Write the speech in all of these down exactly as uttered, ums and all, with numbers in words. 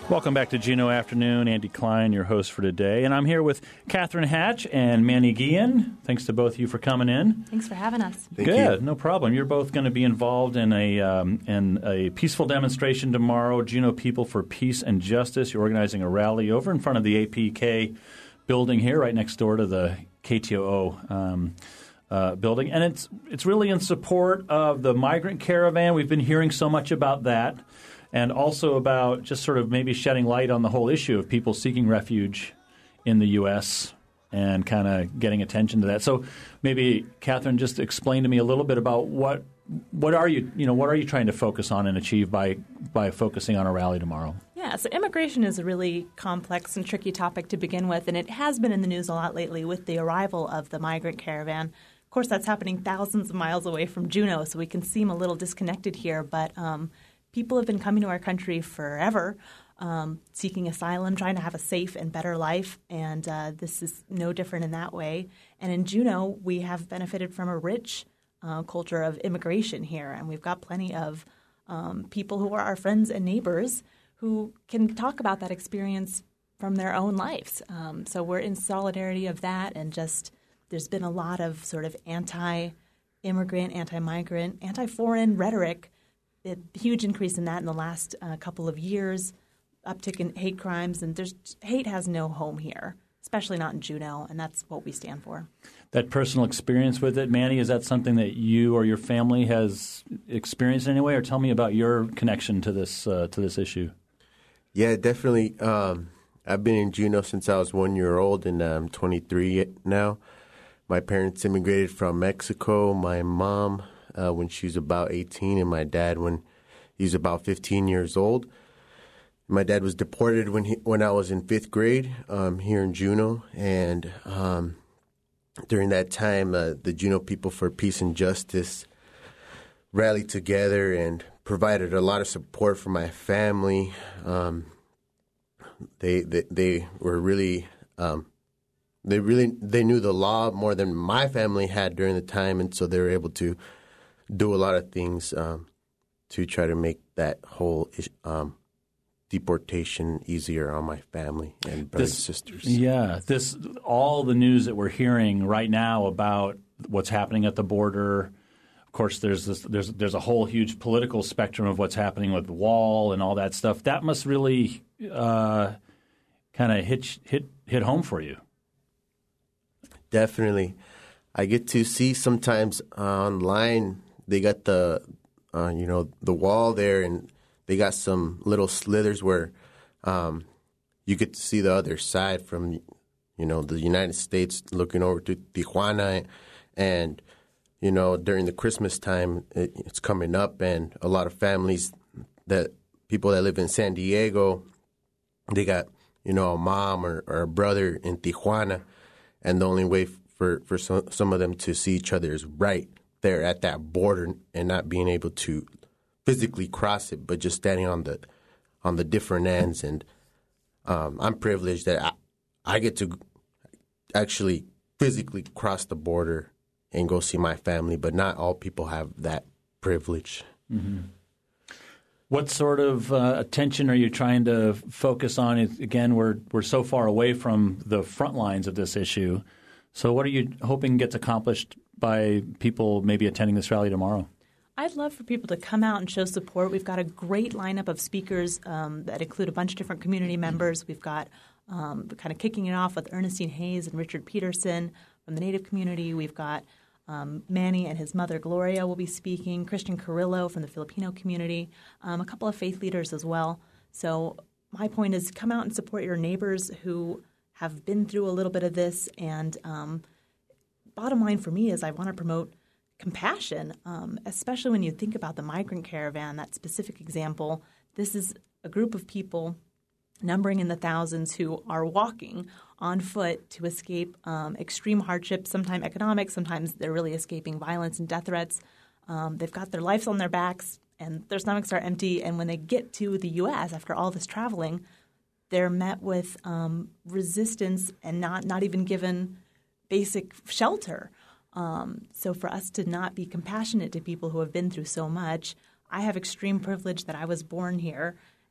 Welcome back to Juneau Afternoon. Andy Klein, your host for today. And I'm here with Catherine Hatch and Manny Guillen. Thanks to both of you for coming in. Thanks for having us. Thank Good, you. no problem. You're both going to be involved in a um, in a peaceful demonstration tomorrow, Juneau People for Peace and Justice. You're organizing a rally over in front of the A P K building here, right next door to the K T O O um, uh, building. And it's it's really in support of the migrant caravan. We've been hearing so much about that. And also about just sort of maybe shedding light on the whole issue of people seeking refuge in the U S and kind of getting attention to that. So maybe, Catherine, just explain to me a little bit about what what are you you know what are you trying to focus on and achieve by by focusing on a rally tomorrow? Yeah, so immigration is a really complex and tricky topic to begin with, and it has been in the news a lot lately with the arrival of the migrant caravan. Of course, that's happening thousands of miles away from Juneau, so we can seem a little disconnected here, but um, people have been coming to our country forever, um, seeking asylum, trying to have a safe and better life, and uh, this is no different in that way. And in Juneau, we have benefited from a rich uh, culture of immigration here, and we've got plenty of um, people who are our friends and neighbors who can talk about that experience from their own lives. Um, so we're in solidarity of that, and just there's been a lot of sort of anti-immigrant, anti-migrant, anti-foreign rhetoric. A huge increase in that in the last uh, couple of years, uptick in hate crimes, and there's hate has no home here, especially not in Juneau, and that's what we stand for. That personal experience with it, Manny, is that something that you or your family has experienced in any way, or tell me about your connection to this uh, to this issue? Yeah, definitely. Um, I've been in Juneau since I was one year old, and I'm twenty-three now. My parents immigrated from Mexico. My mom Uh, when she was about eighteen, and my dad when he was about fifteen years old. My dad was deported when he when I was in fifth grade um, here in Juneau, and um, during that time, uh, the Juneau People for Peace and Justice rallied together and provided a lot of support for my family. Um, they, they they were really um, they really they knew the law more than my family had during the time, and so they were able to do a lot of things um, to try to make that whole um, deportation easier on my family and brothers and sisters. Yeah, this all the news that we're hearing right now about what's happening at the border. Of course, there's this, there's there's a whole huge political spectrum of what's happening with the wall and all that stuff. That must really uh, kind of hit hit hit home for you. Definitely, I get to see sometimes uh, online. They got the, uh, you know, the wall there, and they got some little slithers where um, you get to see the other side from, you know, the United States looking over to Tijuana. And, you know, during the Christmas time, it, it's coming up, and a lot of families, that people that live in San Diego, they got, you know, a mom or, or a brother in Tijuana, and the only way for, for some, some of them to see each other is right there at that border, and not being able to physically cross it, but just standing on the on the different ends. And um, I'm privileged that I, I get to actually physically cross the border and go see my family, but not all people have that privilege. Mm-hmm. What sort of uh, attention are you trying to focus on? Again, we're we're so far away from the front lines of this issue. So what are you hoping gets accomplished by people maybe attending this rally tomorrow? I'd love for people to come out and show support. We've got a great lineup of speakers um, that include a bunch of different community members. We've got um, kind of kicking it off with Ernestine Hayes and Richard Peterson from the Native community. We've got um, Manny and his mother Gloria will be speaking, Christian Carrillo from the Filipino community, um, a couple of faith leaders as well. So my point is come out and support your neighbors who have been through a little bit of this. And um, bottom line for me is I want to promote compassion, um, especially when you think about the migrant caravan, that specific example. This is a group of people numbering in the thousands who are walking on foot to escape um, extreme hardship, sometimes economic, sometimes they're really escaping violence and death threats. Um, they've got their lives on their backs and their stomachs are empty. And when they get to the U S after all this traveling, they're met with um, resistance and not, not even given basic shelter. Um, so for us to not be compassionate to people who have been through so much, I have extreme privilege that I was born here.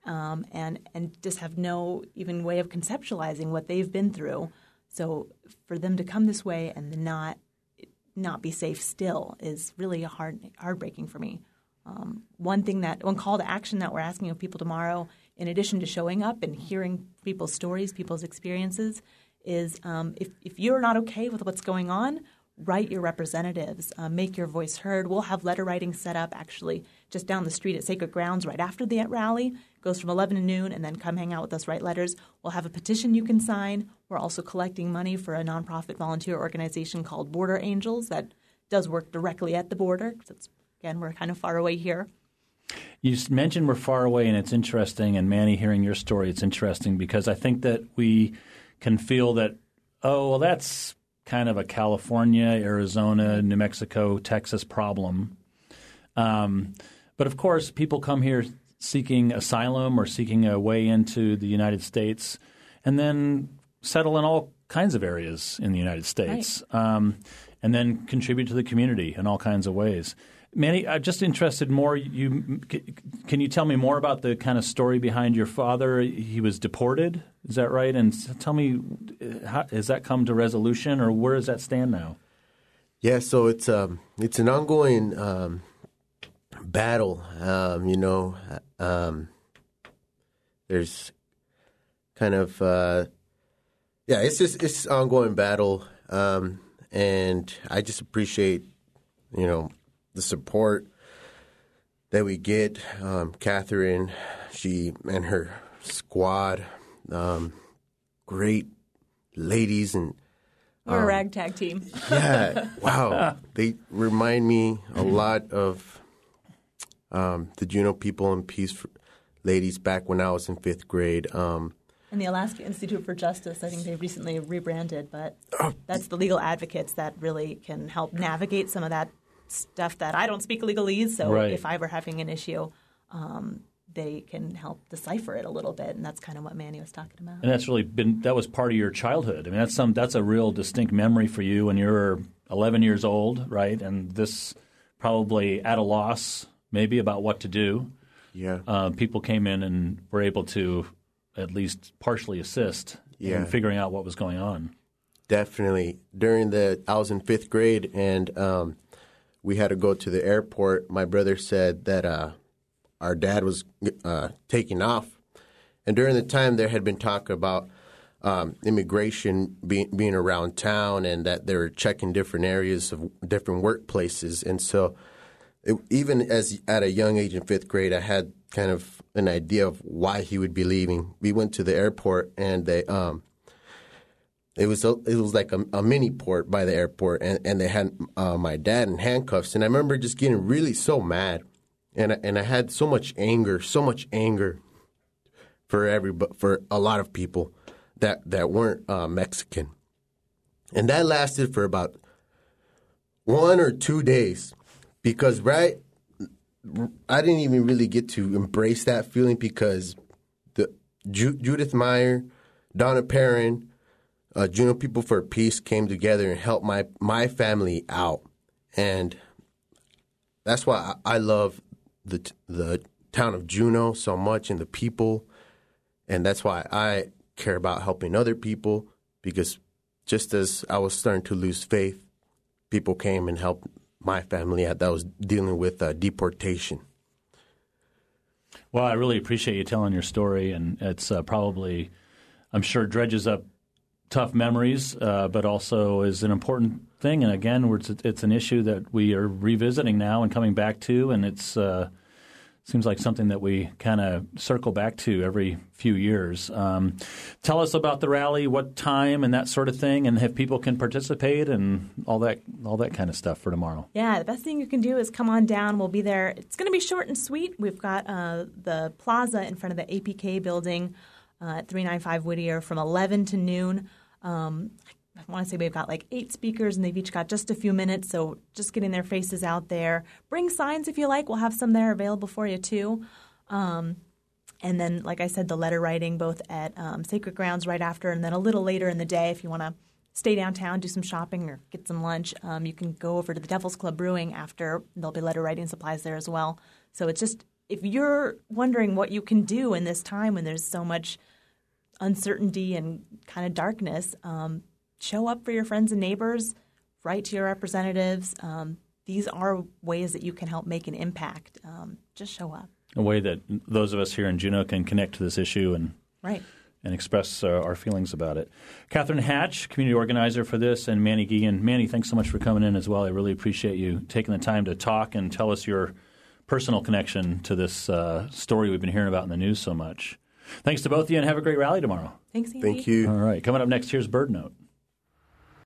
um, and and just have no even way of conceptualizing what they've been through. So for them to come this way and then not not be safe still is really hard heartbreaking for me. Um, one thing that one call to action that we're asking of people tomorrow, in addition to showing up and hearing people's stories, people's experiences, is um, if if you're not okay with what's going on, write your representatives, uh, make your voice heard. We'll have letter writing set up actually just down the street at Sacred Grounds right after the rally. It goes from eleven to noon, and then come hang out with us, write letters. We'll have a petition you can sign. We're also collecting money for a nonprofit volunteer organization called Border Angels that does work directly at the border. It's, again, we're kind of far away here. You mentioned we're far away, and it's interesting. And Manny, hearing your story, it's interesting because I think that we can feel that, oh, well, that's kind of a California, Arizona, New Mexico, Texas problem. Um, but of course, people come here seeking asylum or seeking a way into the United States and then settle in all kinds of areas in the United States, right. um, and then contribute to the community in all kinds of ways. Manny, I'm just interested more. You can you tell me more about the kind of story behind your father? He was deported, is that right? And tell me, how, has that come to resolution, or where does that stand now? Yeah, so it's um it's an ongoing um, battle. Um, you know, um, there's kind of uh, yeah, it's just it's an ongoing battle, um, and I just appreciate you know. the support that we get. Um, Catherine, she and her squad, um, great ladies. And um, we're a ragtag team. Yeah, wow. They remind me a lot of um, the Juneau People and Peace ladies back when I was in fifth grade. Um, and the Alaska Institute for Justice, I think they recently rebranded, but that's the legal advocates that really can help navigate some of that stuff that I don't speak legalese, so right. if I were having an issue, um, they can help decipher it a little bit, and that's kind of what Manny was talking about. And that's really been that was part of your childhood. I mean, that's some that's a real distinct memory for you when you were eleven years old, right? And this probably at a loss, maybe about what to do. Yeah, uh, people came in and were able to at least partially assist yeah. in figuring out what was going on. Definitely. During the I was in fifth grade, and um, we had to go to the airport. My brother said that uh, our dad was uh, taking off. And during the time, there had been talk about um, immigration being, being around town and that they were checking different areas of different workplaces. And so it, even as at a young age in fifth grade, I had kind of an idea of why he would be leaving. We went to the airport, and they um, – It was a, it was like a, a mini port by the airport, and, and they had uh, my dad in handcuffs. And I remember just getting really so mad, and I, and I had so much anger, so much anger for every for a lot of people that that weren't uh, Mexican, and that lasted for about one or two days, because right, I didn't even really get to embrace that feeling because the Ju- Judith Meyer, Donna Perrin. Uh, Juneau People for Peace came together and helped my, my family out, and that's why I, I love the the town of Juneau so much and the people, and that's why I care about helping other people, because just as I was starting to lose faith, people came and helped my family out that was dealing with uh, deportation. Well, I really appreciate you telling your story, and it's uh, probably, I'm sure, dredges up tough memories, uh, but also is an important thing. And again, it's, it's an issue that we are revisiting now and coming back to, and it's uh, seems like something that we kind of circle back to every few years. Um, tell us about the rally, what time, and that sort of thing, and if people can participate and all that, all that kind of stuff for tomorrow. Yeah, the best thing you can do is come on down. We'll be there. It's going to be short and sweet. We've got uh, the plaza in front of the A P K building uh, at three ninety-five Whittier from eleven to noon. Um, I want to say we've got like eight speakers, and they've each got just a few minutes, so just getting their faces out there. Bring signs if you like. We'll have some there available for you too. Um, and then, like I said, the letter writing both at um, Sacred Grounds right after, and then a little later in the day if you want to stay downtown, do some shopping or get some lunch. Um, you can go over to the Devil's Club Brewing after. There'll be letter writing supplies there as well. So it's just if you're wondering what you can do in this time when there's so much uncertainty and kind of darkness, um, show up for your friends and neighbors, write to your representatives. Um, these are ways that you can help make an impact. Um, just show up. A way that those of us here in Juneau can connect to this issue and right. and express uh, our feelings about it. Catherine Hatch, community organizer for this, and Manny Geegan. Manny, thanks so much for coming in as well. I really appreciate you taking the time to talk and tell us your personal connection to this uh, story we've been hearing about in the news so much. Thanks to both of you, and have a great rally tomorrow. Thanks, Andy. Thank you. All right. Coming up next, here's Bird Note.